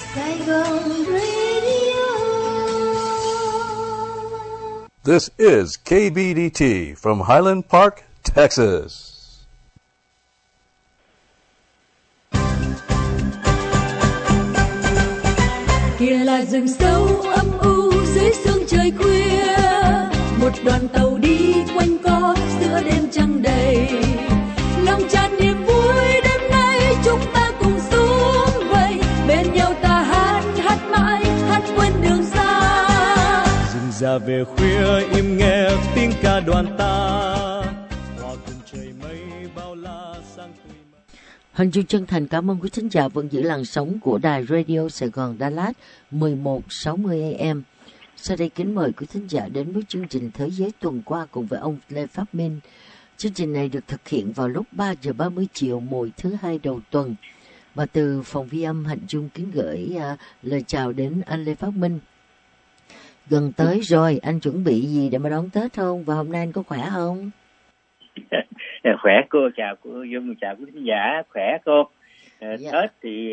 Saigon Radio. This is KBDT from Highland Park, Texas. Kia là rừng sâu âm u dưới sương trời khuya, một đoàn tàu đi quanh co giữa đêm trăng đầy, lòng tràn niềm vui đêm nay chúng ta cùng xuống vậy, bên nhau ta hát mãi hát quên đường xa. Rừng già về khuya im nghe tiếng ca đoàn ta, hòa cùng trời mây bao la sang tươi. Hân Dung chân thành cảm ơn quý thính giả vẫn giữ làn sóng của đài Radio Sài Gòn Đà Lạt 1160 AM. Sau đây kính mời quý thính giả đến với chương trình Thế giới tuần qua cùng với ông Lê Pháp Minh. Chương trình này được thực hiện vào lúc 3 giờ 30 chiều mỗi thứ hai đầu tuần. Và từ phòng ghi âm Hạnh Dung kính gửi lời chào đến anh Lê Pháp Minh. Gần tới rồi, anh chuẩn bị gì để mà đón Tết không? Và hôm nay anh có khỏe không? Khỏe cô, chào cô Dung, chào quý khán giả, khỏe cô. Tết thì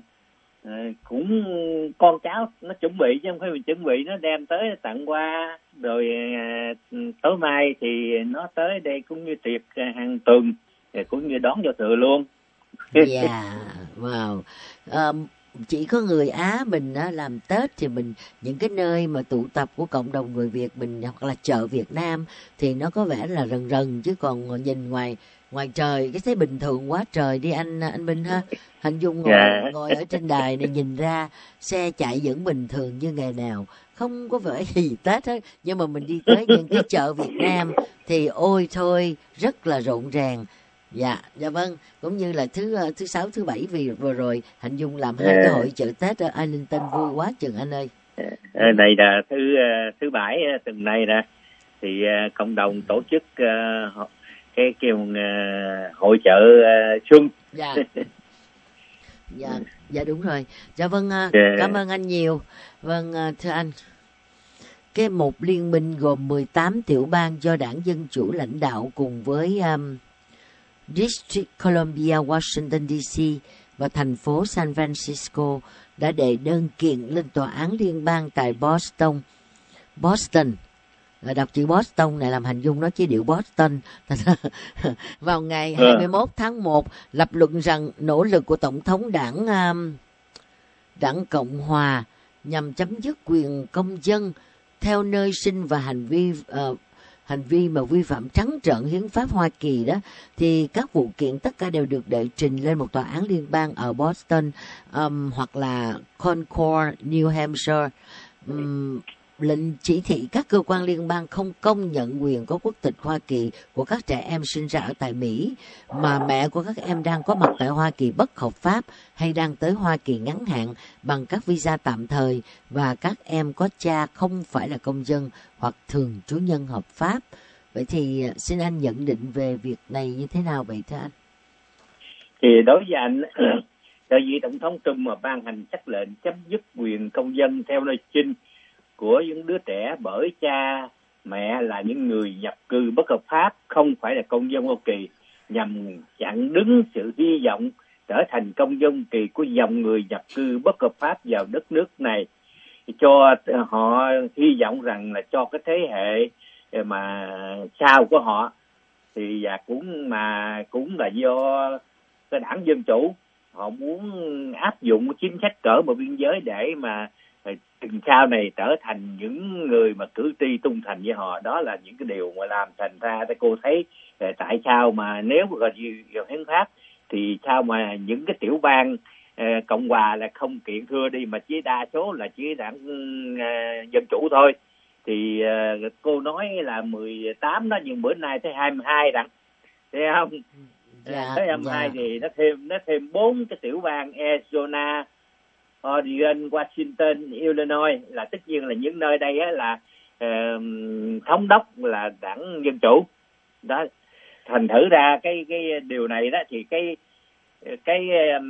cũng con cháu nó chuẩn bị chứ không phải mình chuẩn bị, nó đem tới tặng qua rồi tối mai thì nó tới đây cũng như tiệc hàng tuần, cũng như đón giao thừa luôn. Dạ, wow. Chỉ có người Á mình làm Tết thì mình những cái nơi mà tụ tập của cộng đồng người Việt mình hoặc là chợ Việt Nam thì nó có vẻ là rần rần, chứ còn nhìn ngoài trời cái thấy bình thường quá trời đi anh Minh ha. Hình dung ngồi ở trên đài này nhìn ra xe chạy vẫn bình thường như ngày nào, không có vẻ gì Tết hết. Nhưng mà mình đi tới những cái chợ Việt Nam thì ôi thôi rất là rộn ràng. Dạ vâng, cũng như là thứ sáu thứ bảy vì vừa rồi Hạnh Dung làm hai cái hội chợ Tết ở Arlington vui quá chừng anh ơi. Này là thứ bảy tuần này nè, thì cộng đồng tổ chức cái hội chợ xuân. Dạ đúng rồi. Dạ vâng, cảm ơn anh nhiều. Vâng, thưa anh, cái một liên minh gồm 18 tiểu bang do Đảng Dân Chủ lãnh đạo cùng với District Columbia, Washington DC và thành phố San Francisco đã đệ đơn kiện lên tòa án liên bang tại Boston. Đọc chữ Boston này làm Hạnh Dung nói chứ điệu Boston. Vào ngày 21 tháng 1 lập luận rằng nỗ lực của Tổng thống Đảng Cộng Hòa nhằm chấm dứt quyền công dân theo nơi sinh và hành vi mà vi phạm trắng trợn hiến pháp Hoa Kỳ đó, thì các vụ kiện tất cả đều được đệ trình lên một tòa án liên bang ở Boston hoặc là Concord, New Hampshire. Lệnh chỉ thị các cơ quan liên bang không công nhận quyền có quốc tịch Hoa Kỳ của các trẻ em sinh ra ở tại Mỹ mà mẹ của các em đang có mặt tại Hoa Kỳ bất hợp pháp hay đang tới Hoa Kỳ ngắn hạn bằng các visa tạm thời, và các em có cha không phải là công dân hoặc thường trú nhân hợp pháp. Vậy thì xin anh nhận định về việc này như thế nào vậy thưa anh? Thì đối với anh, đại diện Tổng thống Trump mà ban hành sắc lệnh chấm dứt quyền công dân theo nơi sinh của những đứa trẻ bởi cha mẹ là những người nhập cư bất hợp pháp không phải là công dân Hoa Kỳ, nhằm chặn đứng sự hy vọng trở thành công dân Hoa Kỳ của dòng người nhập cư bất hợp pháp vào đất nước này, cho họ hy vọng rằng là cho cái thế hệ mà sau của họ thì cũng là do cái Đảng Dân Chủ họ muốn áp dụng chính sách cỡ mở biên giới để mà sau này trở thành những người mà cử tri trung thành với họ. Đó là những cái điều mà làm thành ra cô thấy tại sao mà nếu mà vào hiến pháp thì sao mà những cái tiểu bang Cộng hòa là không kiện thưa đi, mà chỉ đa số là chỉ Đảng Dân Chủ thôi. Thì cô nói là 18 đó, nhưng bữa nay tới 22 đặng, thấy không? Tới 22 thì nó thêm 4 cái tiểu bang Arizona, Oregon, Washington, Illinois, là tất nhiên là những nơi đây là thống đốc là Đảng Dân Chủ đó. Thành thử ra cái điều này đó thì cái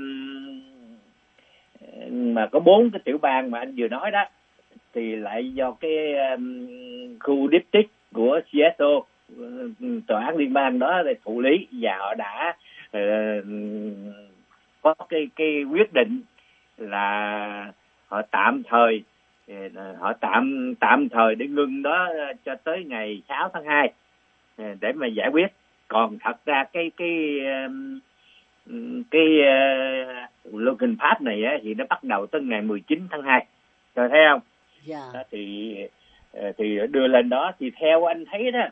mà có 4 cái tiểu bang mà anh vừa nói đó thì lại do cái khu district của Seattle, tòa án liên bang đó để thụ lý, và họ đã có cái quyết định là họ tạm thời để ngưng đó cho tới ngày 6 tháng 2 để mà giải quyết. Còn thật ra cái luật hình pháp này thì nó bắt đầu tới ngày 19 tháng 2. Rồi thấy không? Yeah. Đó, thì đưa lên đó thì theo anh thấy đó,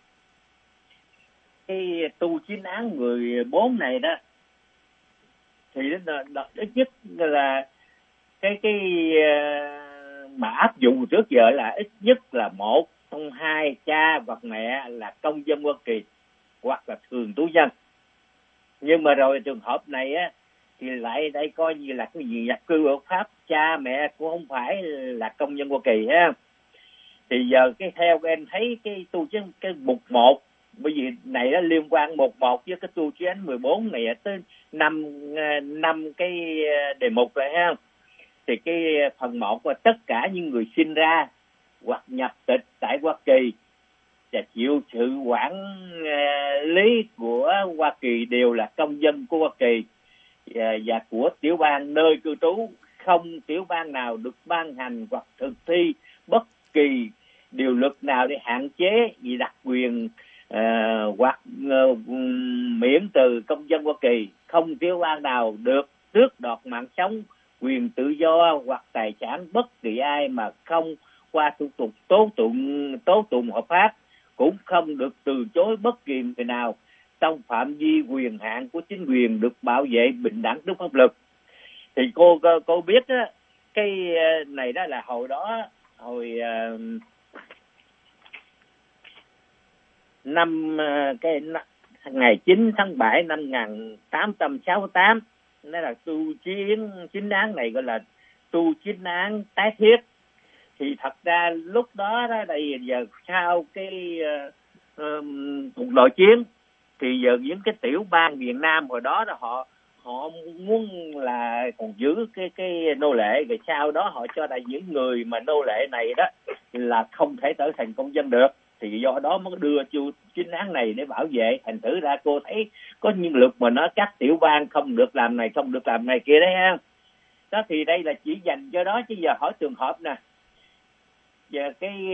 cái tu chính án 14 này đó thì nó ít nhất là cái mà áp dụng trước giờ là ít nhất là 1 trong 2 cha hoặc mẹ là công dân Hoa Kỳ hoặc là thường trú nhân. Nhưng mà rồi trường hợp này á thì lại đây coi như là cái gì nhập cư hợp pháp, cha mẹ cũng không phải là công dân Hoa Kỳ ha. Thì giờ cái theo em thấy cái tu chính cái mục 1, bởi vì này nó liên quan mục 1 với cái tu chính 14 này tới 5 cái đề mục rồi ha. Thì cái phần 1 là tất cả những người sinh ra hoặc nhập tịch tại Hoa Kỳ và chịu sự quản lý của Hoa Kỳ đều là công dân của Hoa Kỳ và của tiểu bang nơi cư trú. Không tiểu bang nào được ban hành hoặc thực thi bất kỳ điều luật nào để hạn chế vì đặc quyền hoặc miễn từ công dân Hoa Kỳ. Không tiểu bang nào được tước đoạt mạng sống, quyền tự do hoặc tài sản bất kỳ ai mà không qua thủ tục tố tụng hợp pháp, cũng không được từ chối bất kỳ người nào trong phạm vi quyền hạn của chính quyền, được bảo vệ bình đẳng trước pháp luật. Thì cô biết á, cái này đó là hồi ngày 9 tháng 7 năm 1868, đó là tu chính án này gọi là tu chính án tái thiết. Thì thật ra lúc đó đây giờ sau cái cuộc nội chiến thì giờ những cái tiểu bang miền Nam hồi đó họ muốn là còn giữ cái nô lệ, rồi sau đó họ cho là những người mà nô lệ này đó là không thể trở thành công dân được, thì do đó mới đưa chu chính án này để bảo vệ. Thành thử ra cô thấy có những luật mà nó các tiểu bang không được làm này, không được làm này kia đấy ha. Đó thì đây là chỉ dành cho đó, chứ giờ hỏi trường hợp nè, giờ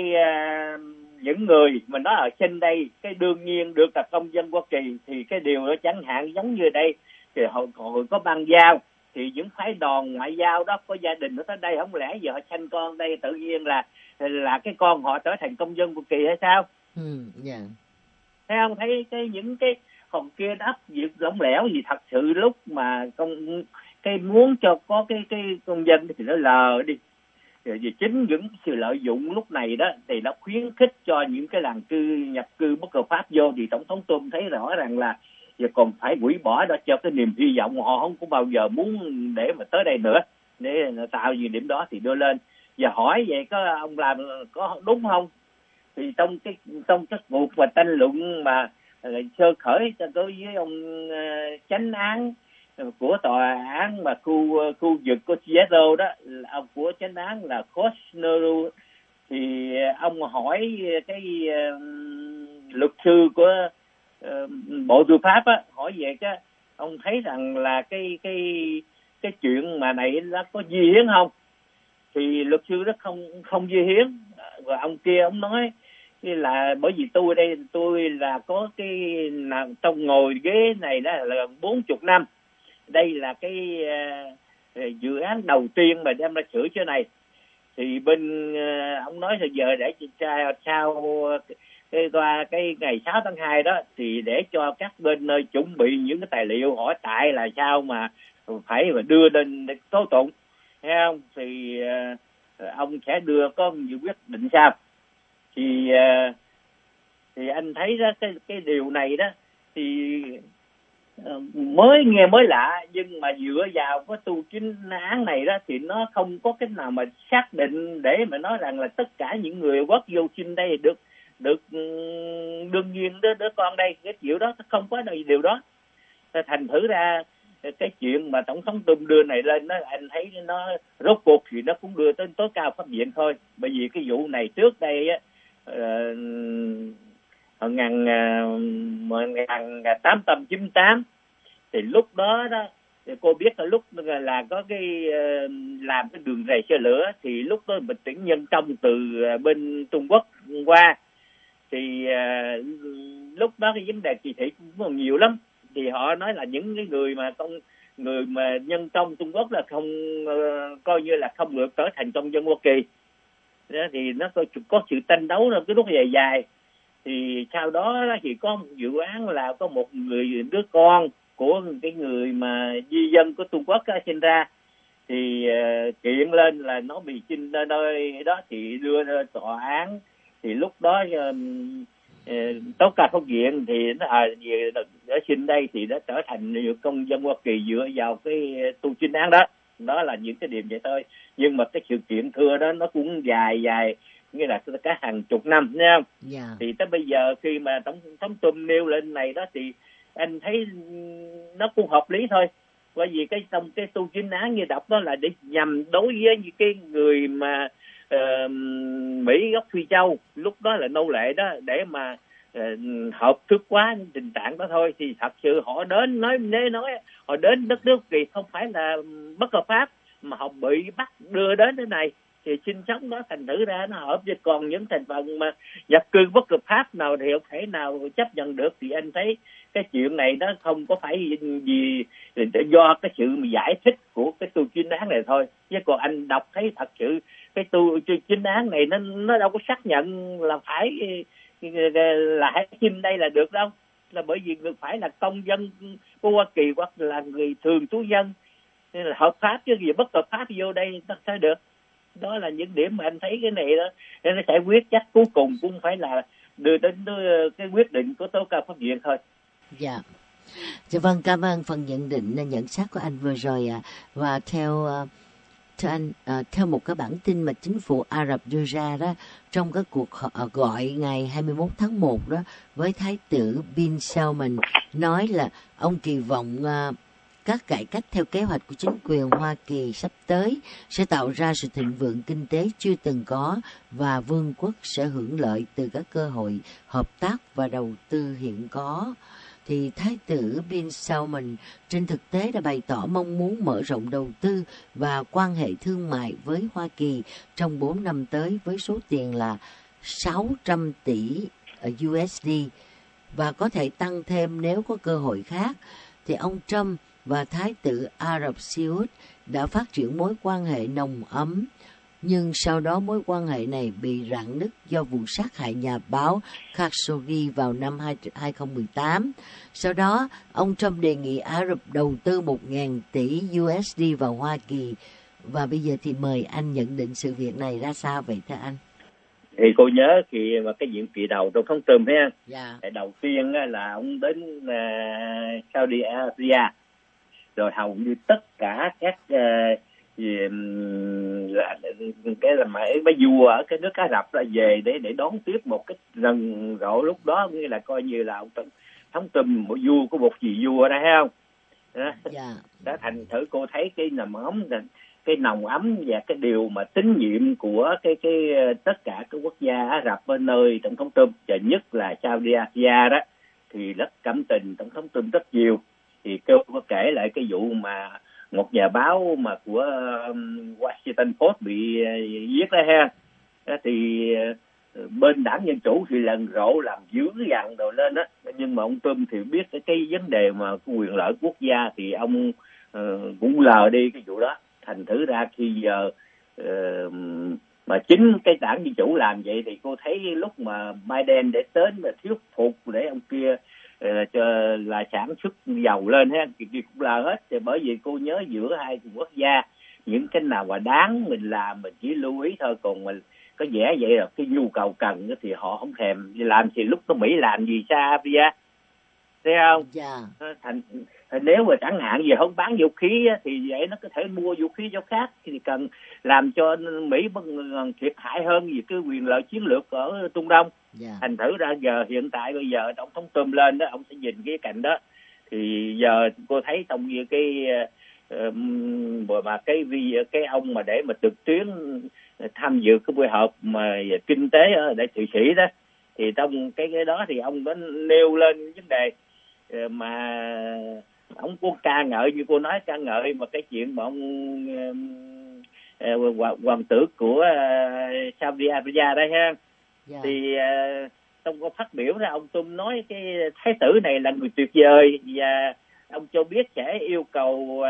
những người mà nó ở trên đây cái đương nhiên được là công dân Hoa Kỳ, thì cái điều đó chẳng hạn giống như đây thì họ có bang giao, thì những phái đoàn ngoại giao đó có gia đình nó tới đây, không lẽ giờ họ sanh con đây tự nhiên là cái con họ trở thành công dân Hoa Kỳ hay sao? Yeah. Thấy không? Thấy những cái hồn kia đáp việc lỏng lẻo gì thật sự, lúc mà cái muốn cho có cái công dân thì nó lờ đi. Vì chính những sự lợi dụng lúc này đó thì nó khuyến khích cho những cái làng nhập cư bất hợp pháp vô, thì tổng thống Trump thấy rõ ràng là giờ còn phải hủy bỏ đó cho cái niềm hy vọng họ không có bao giờ muốn để mà tới đây nữa, để tạo gì điểm đó thì đưa lên. Giờ hỏi vậy có ông làm có đúng không? Thì trong cái cuộc mà tranh luận mà sơ khởi đối với ông chánh án của tòa án mà khu vực của Seattle đó, ông của chánh án là Costner, thì ông hỏi cái luật sư của Bộ Tư pháp á, hỏi về cái ông thấy rằng là cái chuyện mà này nó có di hiến không? Thì luật sư đó không di hiến. Và ông kia ông nói là bởi vì tôi ở đây tôi là có cái trong ngồi ghế này đó là 40 năm. Đây là cái dự án đầu tiên mà đem ra sửa chỗ này. Thì bên ông nói là giờ để sau cái ngày 6 tháng 2 đó thì để cho các bên nơi chuẩn bị những cái tài liệu hỏi tại là sao mà phải đưa lên tố tụng, thấy không? Thì ông sẽ đưa có nhiều quyết định sao. Thì anh thấy đó cái điều này đó thì mới lạ, nhưng mà dựa vào cái tu chính án này đó thì nó không có cái nào mà xác định để mà nói rằng là tất cả những người quốc vô sinh đây được đương nhiên đứa con đây, cái kiểu đó không có điều đó. Thành thử ra cái chuyện mà tổng thống Trump đưa này lên đó, anh thấy nó rốt cuộc thì nó cũng đưa tới tối cao pháp viện thôi. Bởi vì cái vụ này trước đây á, 1898 thì lúc đó cô biết là lúc là có cái làm cái đường rầy xe lửa, thì lúc đó mình tuyển nhân công từ bên Trung Quốc qua, thì lúc đó cái vấn đề kỳ thị cũng còn nhiều lắm. Thì họ nói là những cái người mà nhân công Trung Quốc là không coi như là không được trở thành công dân Hoa Kỳ. Đó, thì nó có sự tranh đấu nó cái lúc dài. Thì sau đó thì có một dự án là có một đứa con của cái người mà di dân của Trung Quốc sinh ra, thì kiện lên là nó bị chinh nơi đó, thì đưa ra tòa án. Thì lúc đó tố cáo pháp viện thì nó ở sinh đây thì đã trở thành công dân Hoa Kỳ dựa vào cái tu chinh án đó. Đó là những cái điểm vậy thôi. Nhưng mà cái sự kiện thưa đó nó cũng dài, nghĩa là cả hàng chục năm, thấy không? Yeah. Thì tới bây giờ khi mà tổng thống Trump nêu lên này đó thì anh thấy nó cũng hợp lý thôi. Bởi vì trong cái tu chính án như đọc đó là để nhằm đối với những cái người mà Mỹ gốc Phi Châu, lúc đó là nô lệ đó, để mà hợp thức quá tình trạng đó thôi. Thì thật sự họ đến nói họ đến đất nước thì không phải là bất hợp pháp, mà họ bị bắt đưa đến thế này thì sinh sống đó, thành thử ra nó hợp. Chứ còn những thành phần mà nhập cư bất hợp pháp nào thì không thể nào chấp nhận được. Thì anh thấy cái chuyện này nó không có phải gì do cái sự giải thích của cái tu chính án này thôi. Chứ còn anh đọc thấy thật sự cái tu chính án này nó đâu có xác nhận là phải là hãy xin đây là được đâu. Là bởi vì phải là công dân của Hoa Kỳ hoặc là người thường trú dân, nên là hợp pháp, chứ gì bất hợp pháp vô đây nó sẽ được. Đó là những điểm mà anh thấy cái này đó, nên nó sẽ quyết chắc cuối cùng cũng phải là đưa đến cái quyết định của tố cáo pháp viện thôi. Dạ. Dạ vâng, cảm ơn phần nhận định nhận xét của anh vừa rồi ạ. Và theo anh, theo một cái bản tin mà chính phủ Ả Rập đưa ra đó, trong cái cuộc gọi ngày 21 tháng 1 đó với Thái tử Bin Salman, nói là ông kỳ vọng các cải cách theo kế hoạch của chính quyền Hoa Kỳ sắp tới sẽ tạo ra sự thịnh vượng kinh tế chưa từng có, và vương quốc sẽ hưởng lợi từ các cơ hội hợp tác và đầu tư hiện có. Thì Thái tử Bin Salman trên thực tế đã bày tỏ mong muốn mở rộng đầu tư và quan hệ thương mại với Hoa Kỳ trong 4 năm tới với số tiền là 600 tỷ USD, và có thể tăng thêm nếu có cơ hội khác. Thì ông Trump và Thái tử Ả Rập Xê Út đã phát triển mối quan hệ nồng ấm, nhưng sau đó mối quan hệ này bị rạn nứt do vụ sát hại nhà báo Khashoggi vào năm 2018. Sau đó, ông Trump đề nghị Ả Rập đầu tư 1.000 tỷ USD vào Hoa Kỳ. Và bây giờ thì mời anh nhận định sự việc này ra sao vậy thưa anh? Thì cô nhớ khi mà cái nhiệm kỳ đầu trong tháng Trump ha, Yeah. đầu tiên là ông đến Saudi Arabia, rồi hầu như tất cả các cái là mấy vua ở cái nước Ả Rập là về để đón tiếp một cái rần rộ. Lúc đó nghĩa là coi như là ông thống Trump một vua của một vị vua đó, thấy không? Đó, thành thử cô thấy cái nồng ấm và cái điều mà tín nhiệm của cái tất cả các quốc gia Ả Rập ở nơi tổng thống Trump, và nhất là Saudi Arabia đó, thì rất cảm tình tổng thống Trump rất nhiều. Thì cô có kể lại cái vụ mà một nhà báo mà của Washington Post bị giết đó ha. Đó thì bên đảng Dân Chủ thì lần rộ làm dữ dằn rồi lên đó, nhưng mà ông Trump thì biết cái vấn đề mà quyền lợi quốc gia thì ông cũng lờ đi cái vụ đó. Thành thử ra khi giờ mà chính cái đảng Dân Chủ làm vậy thì cô thấy lúc mà Biden để đến là thuyết phục để ông kia cho là sản xuất dầu lên ha, thì cũng là hết. Thì bởi vì cô nhớ giữa hai quốc gia những cái nào mà đáng mình làm mình chỉ lưu ý thôi, còn mình có vẻ vậy là cái nhu cầu cần thì họ không thèm làm. Thì lúc đó Mỹ làm gì Saudi, thấy không? Thành nếu mà chẳng hạn gì không bán vũ khí thì vậy nó có thể mua vũ khí cho khác, thì cần làm cho Mỹ thiệt hại hơn vì cái quyền lợi chiến lược ở Trung Đông. Thành thử ra giờ hiện tại bây giờ tổng thống Trump lên đó, ông sẽ nhìn cái cạnh đó. Thì giờ cô thấy trong cái mà cái ông mà để mà trực tuyến tham dự cái buổi họp mà kinh tế ở tại Thụy Sĩ đó, thì trong cái đó thì ông có nêu lên vấn đề mà ông có ca ngợi như cô nói, ca ngợi mà cái chuyện mà ông hoàng tử của Saudi Arabia đây ha. Thì trong có phát biểu ra, ông Tum nói cái thái tử này là người tuyệt vời, và ông cho biết sẽ yêu cầu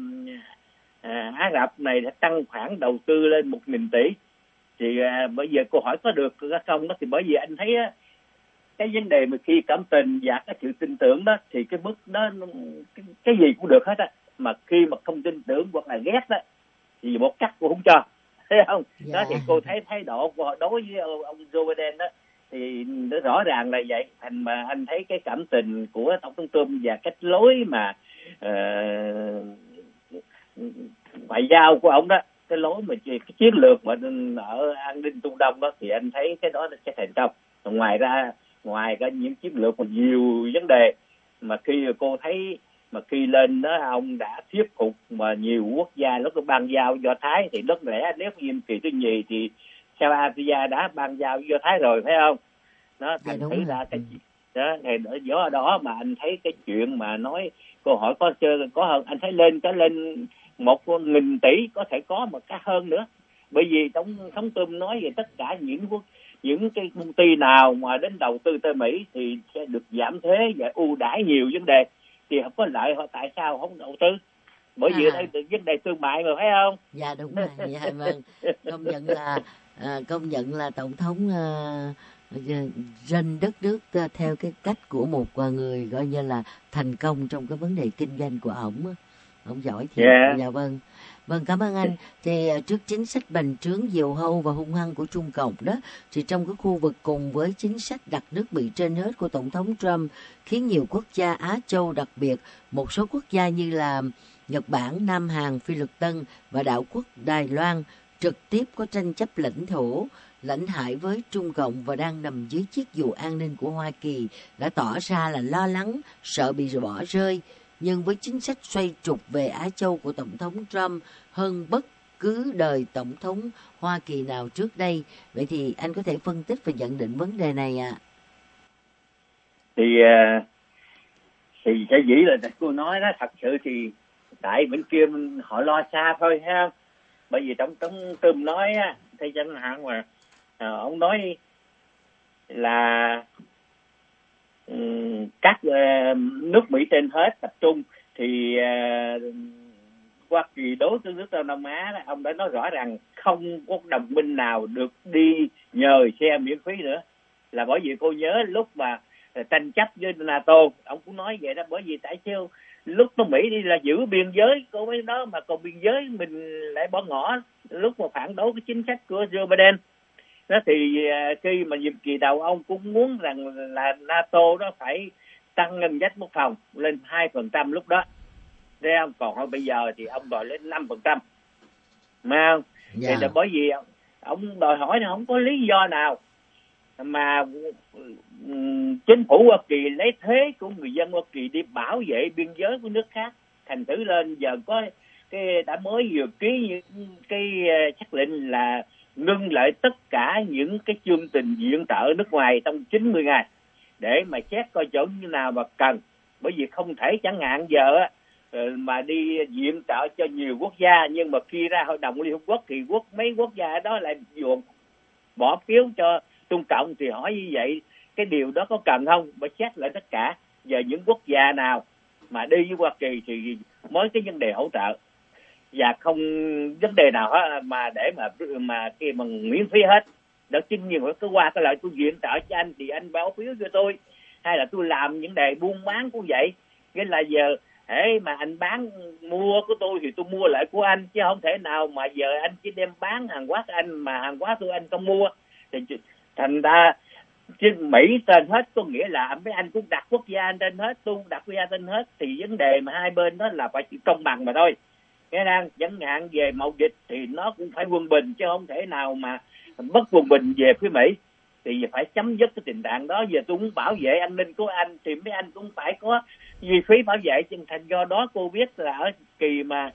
Ả Rập này sẽ tăng khoản đầu tư lên 1.000 tỷ. Thì bây giờ câu hỏi có được không đó, thì bởi vì anh thấy á, cái vấn đề mà khi cảm tình và cái sự tin tưởng đó thì cái mức đó cái gì cũng được hết á, mà khi mà không tin tưởng hoặc là ghét đó thì một cắt cũng không cho, thấy không? Đó thì cô thấy thái độ của họ đối với ông Joe Biden đó thì nó rõ ràng là vậy. Thành mà anh thấy cái cảm tình của tổng thống Trump và cách lối mà ngoại giao của ông đó, cái lối mà cái chiến lược mà ở an ninh Trung Đông đó, thì anh thấy cái đó sẽ thành công. Ngoài cái những chiến lược còn nhiều vấn đề mà khi cô thấy mà khi lên đó ông đã thuyết phục mà nhiều quốc gia lúc đó ban giao Do Thái, thì rất lẽ nếu nhiệm kỳ thứ nhì thì Saudi Arabia đã ban giao Do Thái rồi, phải không? Nó thành thử ra cái đó thì do đó mà anh thấy cái chuyện mà nói câu hỏi có hơn, anh thấy lên 1.000 tỷ có thể có một cái hơn nữa, bởi vì tổng thống Trump nói về tất cả những cái công ty nào mà đến đầu tư tới Mỹ thì sẽ được giảm thuế và ưu đãi nhiều vấn đề, thì không có lợi họ tại sao không đầu tư? Bởi vì đây là vấn đề thương mại mà, phải không? Dạ đúng rồi. Dạ vâng. Công nhận là tổng thống dân đất nước theo cái cách của một người gọi như là thành công trong cái vấn đề kinh doanh của ổng giỏi thiệt. Dạ vâng. Vâng, cảm ơn anh. Thì trước chính sách bành trướng diều hâu và hung hăng của Trung Cộng đó, thì trong cái khu vực cùng với chính sách đặt nước Mỹ trên hết của Tổng thống Trump khiến nhiều quốc gia Á Châu, đặc biệt một số quốc gia như là Nhật Bản, Nam Hàn, Phi Luật Tân và đảo quốc Đài Loan trực tiếp có tranh chấp lãnh hải với Trung Cộng và đang nằm dưới chiếc dù an ninh của Hoa Kỳ, đã tỏ ra là lo lắng, sợ bị bỏ rơi. Nhưng với chính sách xoay trục về Á Châu của Tổng thống Trump hơn bất cứ đời Tổng thống Hoa Kỳ nào trước đây, vậy thì anh có thể phân tích và nhận định vấn đề này ạ? Thì cái dĩ là cô nói đó, thật sự thì tại bên kia họ lo xa thôi ha. Bởi vì tổng thống Trump nói á, thì chẳng hạn mà ông nói là các nước Mỹ trên hết tập trung, thì Hoa Kỳ đối với nước Đông Nam Á đó, ông đã nói rõ ràng không có đồng minh nào được đi nhờ xe miễn phí nữa, là bởi vì cô nhớ lúc mà tranh chấp với NATO, ông cũng nói vậy đó. Bởi vì tại sao lúc nó Mỹ đi là giữ biên giới cô mới đó, mà còn biên giới mình lại bỏ ngỏ lúc mà phản đối cái chính sách của Joe Biden đó. Thì khi mà nhiệm kỳ đầu ông cũng muốn rằng là NATO đó phải tăng ngân sách quốc phòng lên 2% lúc đó, thấy không? Còn bây giờ thì ông đòi lên 5%, mà thì là bởi vì ông đòi hỏi là không có lý do nào mà chính phủ Hoa Kỳ lấy thuế của người dân Hoa Kỳ đi bảo vệ biên giới của nước khác. Thành thử lên giờ có cái đã mới vừa ký những cái xác lệnh là ngưng lại tất cả những cái chương trình viện trợ nước ngoài trong 90 ngày để mà xét coi chỗ như nào mà cần. Bởi vì không thể chẳng hạn giờ mà đi viện trợ cho nhiều quốc gia, nhưng mà khi ra Hội đồng Liên Hợp Quốc thì mấy quốc gia đó lại bỏ phiếu cho Trung Cộng, thì hỏi như vậy cái điều đó có cần không? Phải xét lại tất cả. Giờ những quốc gia nào mà đi với Hoa Kỳ thì mới cái vấn đề hỗ trợ, và không vấn đề nào hết mà để mà kia bằng miễn phí hết. Đó chính nhiên phải cứ qua cái lợi tôi viện trợ cho anh thì anh báo phiếu cho tôi, hay là tôi làm những đề buôn bán cũng vậy. Nghĩa là giờ mà anh bán mua của tôi thì tôi mua lại của anh, chứ không thể nào mà giờ anh chỉ đem bán hàng hóa của anh mà hàng hóa tôi anh không mua. Thì thành ra chứ Mỹ trên hết, có nghĩa là mấy anh cũng đặt quốc gia trên hết, tôi cũng đặt quốc gia trên hết, thì vấn đề mà hai bên đó là phải công bằng mà thôi. Nghe đang chẳng hạn về mậu dịch thì nó cũng phải quân bình, chứ không thể nào mà bất quân bình về phía Mỹ. Thì phải chấm dứt cái tình trạng đó. Giờ tôi muốn bảo vệ an ninh của anh thì mấy anh cũng phải có chi phí bảo vệ. Thành do đó cô biết là ở kỳ mà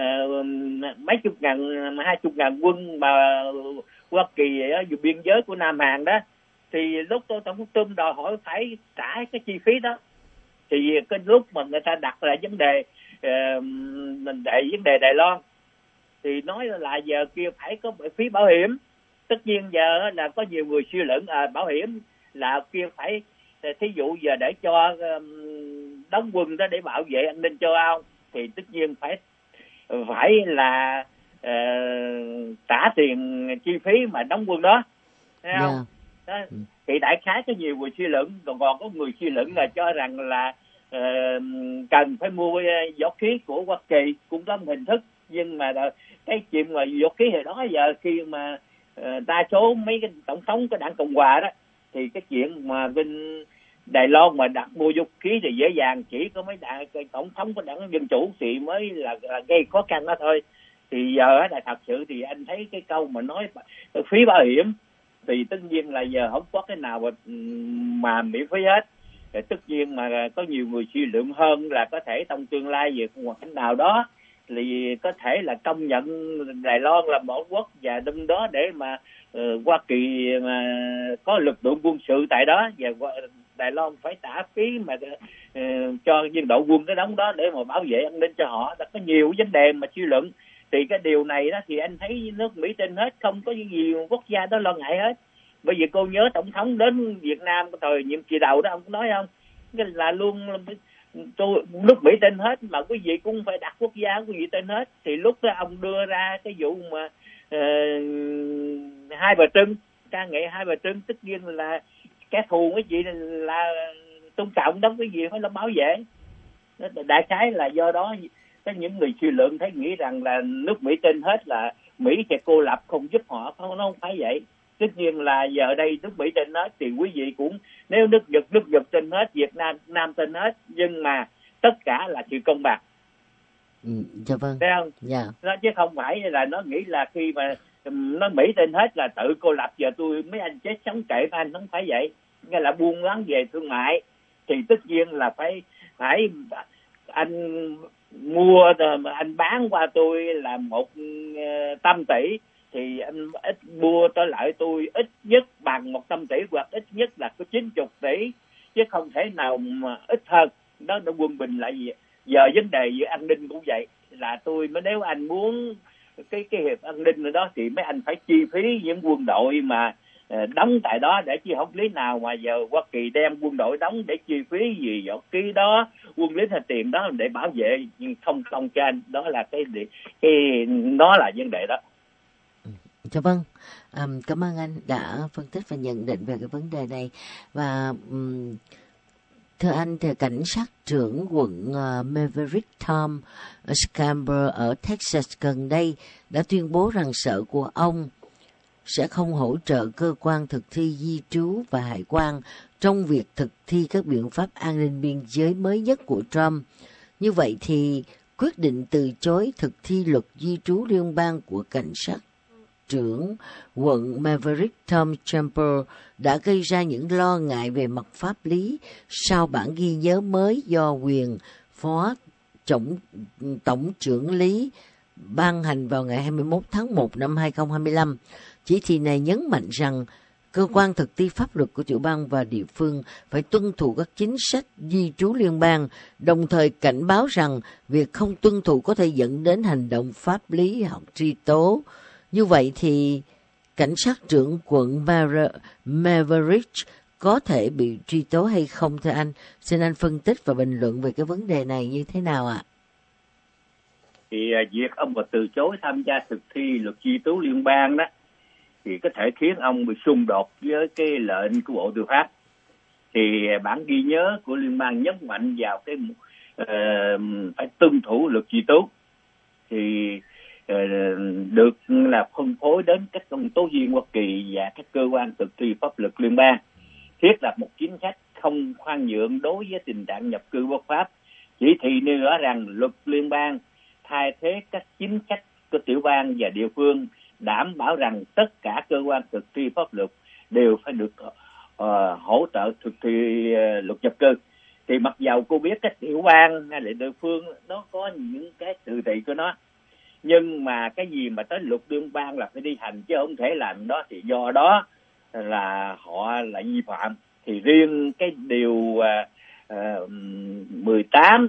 mấy chục ngàn, 20.000 quân mà Hoa Kỳ ở vùng biên giới của Nam Hàn đó, thì lúc tôi tổng thống Trump đòi hỏi phải trả cái chi phí đó. Thì cái lúc mà người ta đặt ra vấn đề vấn đề Đài Loan thì nói là giờ kia phải có phí bảo hiểm. Tất nhiên giờ là có nhiều người suy luận bảo hiểm là kia phải, thí dụ giờ để cho đóng quân đó để bảo vệ an ninh châu Âu thì tất nhiên phải là trả tiền chi phí mà đóng quân đó, thấy không? Đó. Thì đại khái có nhiều người suy luận, còn có người suy luận là cho rằng là cần phải mua vũ khí của Hoa Kỳ cũng có một hình thức, nhưng mà cái chuyện mà vũ khí hồi đó giờ khi mà đa số mấy cái tổng thống của đảng Cộng hòa đó thì cái chuyện mà bên Đài Loan mà đặt mua vũ khí thì dễ dàng, chỉ có mấy tổng thống của đảng Dân Chủ thì mới là gây khó khăn đó thôi. Thì giờ là thật sự thì anh thấy cái câu mà nói phí bảo hiểm thì tất nhiên là giờ không có cái nào mà miễn phí hết. Thì tất nhiên mà có nhiều người suy luận hơn là có thể trong tương lai về một cảnh nào đó thì có thể là công nhận Đài Loan là một quốc và đâm đó để mà Hoa Kỳ mà có lực lượng quân sự tại đó, và Đài Loan phải trả phí mà cho viên đội quân cái đóng đó để mà bảo vệ an ninh cho họ. Đã có nhiều vấn đề mà suy luận. Thì cái điều này đó thì anh thấy nước Mỹ tin hết, không có gì quốc gia đó lo ngại hết. Bởi vì cô nhớ tổng thống đến Việt Nam thời nhiệm kỳ đầu đó, ông nói không, cái là luôn nước Mỹ tin hết, mà quý vị cũng phải đặt quốc gia quý vị tin hết. Thì lúc đó ông đưa ra cái vụ mà Hai Bà Trưng, ca nghệ Hai Bà Trưng, tất nhiên là kẻ thù quý vị là tôn trọng đó, quý vị phải là bảo vệ. Đại khái là do đó có những người suy luận thấy nghĩ rằng là nước Mỹ tin hết là Mỹ sẽ cô lập không giúp họ, nó không phải vậy. Tất nhiên là giờ đây nước Mỹ tin hết thì quý vị cũng, nếu nước Nhật tin hết, Việt Nam tin hết, nhưng mà tất cả là sự công bằng. Dạ vâng. Thấy không? Dạ. Nó chứ không phải là nó nghĩ là khi mà nó Mỹ tin hết là tự cô lập, giờ tôi mấy anh chết sống kệ với anh, không phải vậy. Nghe là buôn bán về thương mại thì tất nhiên là phải anh mua, anh bán qua tôi là 100 tỷ thì anh ít mua trở lại tôi ít nhất bằng 100 tỷ hoặc ít nhất là có 90 tỷ, chứ không thể nào mà ít hơn. Đó là quân bình lại gì. Giờ vấn đề về an ninh cũng vậy, là tôi mới, nếu anh muốn cái hiệp an ninh đó thì mấy anh phải chi phí những quân đội mà đóng tại đó, để chứ không lý nào mà giờ Hoa Kỳ đem quân đội đóng để chi phí gì vũ khí đó, quân lính hay tiền đó để bảo vệ, nhưng không cho anh. Đó là cái nó là vấn đề đó. Dạ vâng. Cảm ơn anh đã phân tích và nhận định về cái vấn đề này. Và thưa anh, thì cảnh sát trưởng quận Maverick Tom Scamber ở Texas gần đây đã tuyên bố rằng sở của ông sẽ không hỗ trợ cơ quan thực thi di trú và hải quan trong việc thực thi các biện pháp an ninh biên giới mới nhất của Trump. Như vậy thì quyết định từ chối thực thi luật di trú liên bang của cảnh sát trưởng quận Maverick Tom Scamber đã gây ra những lo ngại về mặt pháp lý sau bản ghi nhớ mới do quyền phó tổng trưởng lý ban hành vào ngày 21 tháng 1 năm 2025. Chỉ thị này nhấn mạnh rằng cơ quan thực thi pháp luật của tiểu bang và địa phương phải tuân thủ các chính sách di trú liên bang, đồng thời cảnh báo rằng việc không tuân thủ có thể dẫn đến hành động pháp lý hoặc truy tố. Như vậy thì cảnh sát trưởng quận Maverick có thể bị truy tố hay không thưa anh? Xin anh phân tích và bình luận về cái vấn đề này như thế nào ạ? Thì việc ông mà từ chối tham gia thực thi luật di trú liên bang đó thì có thể khiến ông bị xung đột với cái lệnh của Bộ Tư pháp. Thì bản ghi nhớ của liên bang nhấn mạnh vào cái phải tuân thủ luật di trú thì được là phân phối đến các công tố viên Hoa Kỳ và các cơ quan thực thi pháp luật liên bang, thiết lập một chính sách không khoan nhượng đối với tình trạng nhập cư bất pháp. Chỉ thị nêu rõ rằng luật liên bang thay thế các chính sách của tiểu bang và địa phương, đảm bảo rằng tất cả cơ quan thực thi pháp luật đều phải được hỗ trợ thực thi luật nhập cư. Thì mặc dầu cô biết các tiểu bang hay là địa phương nó có những cái tự trị của nó, nhưng mà cái gì mà tới luật liên bang là phải đi hành, chứ không thể làm đó. Thì do đó là họ lại vi phạm. Thì riêng cái điều 18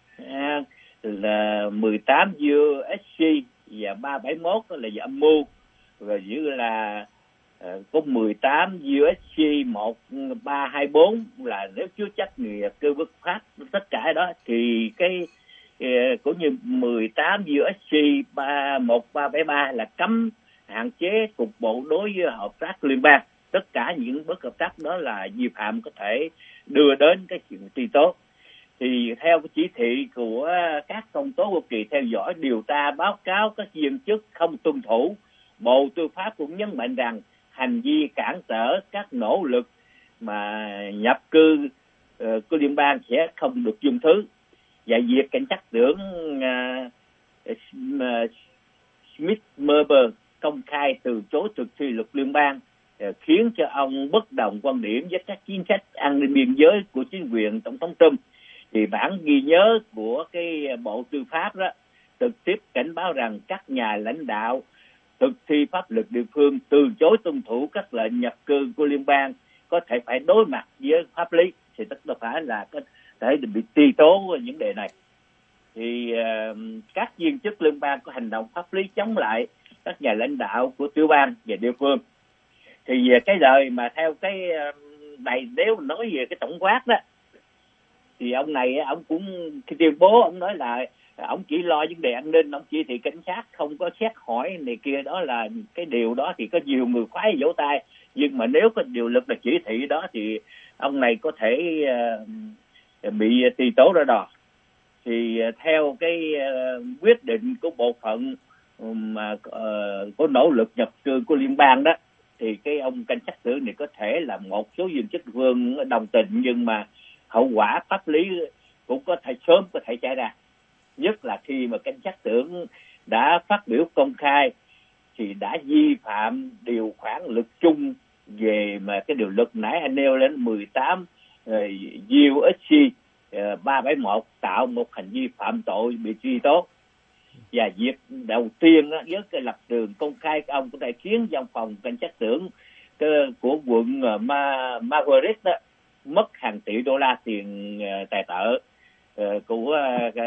là 18 USD và 371 là giờ âm mưu, rồi như là có 18 USD 1324 là nếu chứa chấp nghiệp cơ bất pháp, tất cả đó thì cái cũng như 18 USD 1373 là cấm hạn chế cục bộ đối với hợp tác liên bang. Tất cả những bất hợp tác đó là vi phạm có thể đưa đến cái chuyện truy tố. Thì theo cái chỉ thị của các công tố Hoa Kỳ theo dõi, điều tra, báo cáo các viên chức không tuân thủ, Bộ Tư pháp cũng nhấn mạnh rằng hành vi cản trở các nỗ lực mà nhập cư của liên bang sẽ không được dung thứ. Và việc cảnh sát trưởng Smith Marber công khai từ chối thực thi luật liên bang khiến cho ông bất đồng quan điểm với các chính sách an ninh biên giới của chính quyền Tổng thống Trump. Thì bản ghi nhớ của cái Bộ Tư pháp đó trực tiếp cảnh báo rằng các nhà lãnh đạo thực thi pháp luật địa phương từ chối tuân thủ các lệnh nhập cư của liên bang có thể phải đối mặt với pháp lý, thì tất phải là có thể bị truy tố những đề này. Thì các viên chức liên bang có hành động pháp lý chống lại các nhà lãnh đạo của tiểu bang và địa phương. Thì cái lời mà theo cái này, nếu nói về cái tổng quát đó, thì ông này ông cũng khi tuyên bố, ông nói là ông chỉ lo vấn đề an ninh, ông chỉ thị cảnh sát không có xét hỏi này kia. Đó là cái điều đó thì có nhiều người khoái vỗ tay, nhưng mà nếu có điều luật là chỉ thị đó thì ông này có thể bị truy tố ra đò. Thì theo cái quyết định của bộ phận mà có nỗ lực nhập cư của liên bang đó, thì cái ông cảnh sát trưởng này có thể là một số viên chức vương đồng tình, nhưng mà hậu quả pháp lý cũng có thể sớm có thể xảy ra. Nhất là khi mà cảnh sát trưởng đã phát biểu công khai thì đã vi phạm điều khoản luật chung về mà cái điều luật nãy anh nêu lên 18 USC 371 tạo một hành vi phạm tội bị truy tố. Và việc đầu tiên đó, với cái lập trường công khai của ông có thể khiến văn phòng cảnh sát trưởng của quận Margaret đó mất hàng tỷ đô la tiền tài trợ của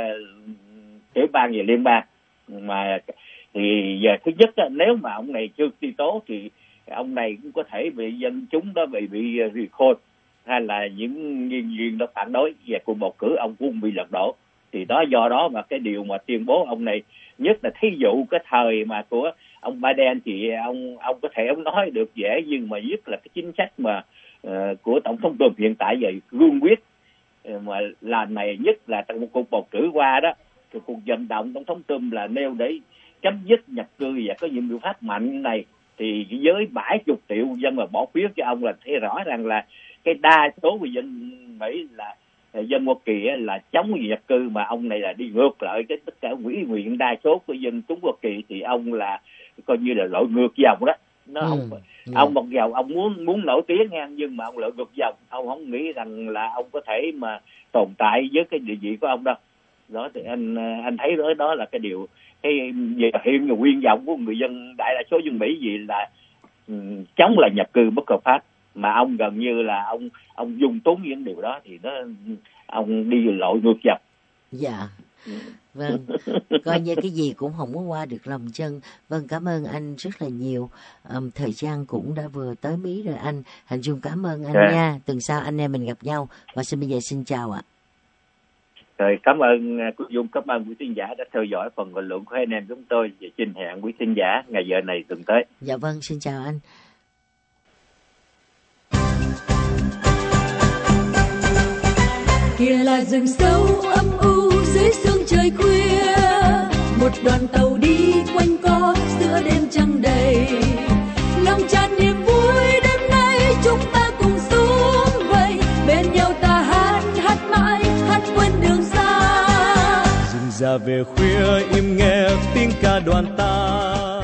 tiểu bang và liên bang. Mà thì giờ thứ nhất đó, nếu mà ông này chưa truy tố thì ông này cũng có thể bị dân chúng đó bị recall, hay là những nhân viên đó phản đối về cuộc bầu cử, ông cũng bị lật đổ. Thì đó, do đó mà cái điều mà tuyên bố ông này, nhất là thí dụ cái thời mà của ông Biden thì ông có thể ông nói được dễ, nhưng mà nhất là cái chính sách mà của tổng thống Trump hiện tại vậy cương quyết mà làm này, nhất là trong một cuộc bầu cử qua đó, thì cuộc vận động tổng thống Trump là nêu để chấm dứt nhập cư và có những biện pháp mạnh này, thì với 70 triệu dân mà bỏ phiếu cho ông là thấy rõ ràng là cái đa số người dân Mỹ là dân Hoa Kỳ là chống nhập cư, mà ông này là đi ngược lại cái tất cả ủy nguyện đa số của dân chúng Hoa Kỳ, thì ông là coi như là lội ngược dòng đó. Ông mặc dầu ông muốn nổi tiếng nha, nhưng mà ông lội ngược dòng, ông không nghĩ rằng là ông có thể mà tồn tại với cái địa vị của ông đâu. Đó thì anh thấy đó là cái điều cái về hiện và nguyên vọng của người dân đại đa số dân Mỹ gì là chống lại nhập cư bất hợp pháp, mà ông gần như là ông dung túng những điều đó, thì nó ông đi lội ngược dòng. Dạ. Vâng, coi như cái gì cũng không có qua được lòng chân. Vâng, cảm ơn anh rất là nhiều. Thời gian cũng đã vừa tới Mỹ rồi anh. Hành Dung cảm ơn anh nha. Tuần sau anh em mình gặp nhau. Và bây giờ xin chào ạ. Rồi, cảm ơn cô Dung, cảm ơn quý thính giả đã theo dõi phần bình luận của anh em chúng tôi, và xin hẹn quý thính giả ngày giờ này tuần tới. Dạ vâng, xin chào anh. Kia là rừng sâu âm u dưới sương trời khuya, một đoàn tàu đi quanh co giữa đêm trăng đầy, lòng tràn niềm vui đêm nay chúng ta cùng xuống vậy, bên nhau ta hát mãi, hát quên đường xa. Rừng già về khuya im nghe tiếng ca đoàn ta,